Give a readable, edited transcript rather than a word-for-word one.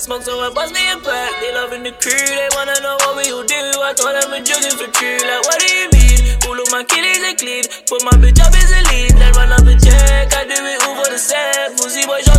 smoke, so I bust me a pack. They loving the crew, they wanna know what we do. I told them we're jogging for true, like what do you mean? All of my killies are clean, put my bitch up as a lead, then run up a check. I do it all for the set, pussy boy.